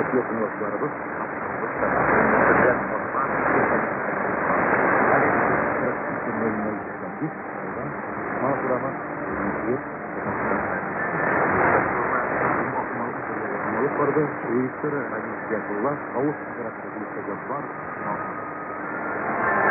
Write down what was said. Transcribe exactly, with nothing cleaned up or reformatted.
يكون وصاربه يقرب ويكسر هذه السياسة الله أو السياسة الجبار